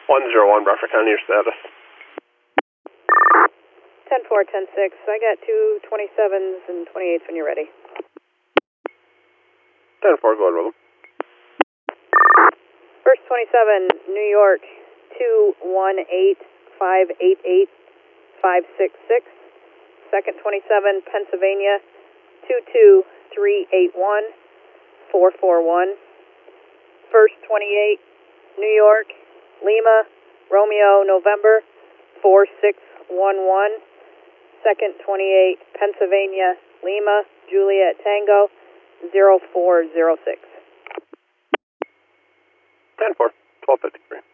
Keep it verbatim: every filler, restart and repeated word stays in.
one zero one, Bradford County, your status. ten four, ten six. I got two twenty-sevens and twenty-eights when you're ready. ten four, go ahead with them. First twenty-seven, New York, two one eight, five eight eight, five six six. Second twenty-seven, Pennsylvania, two two three eight one, four four one. First twenty-eight, New York, Lima, Romeo, November, four six one one. Second twenty-eight, Pennsylvania, Lima, Juliet Tango, zero four zero six. ten four, twelve fifty-three.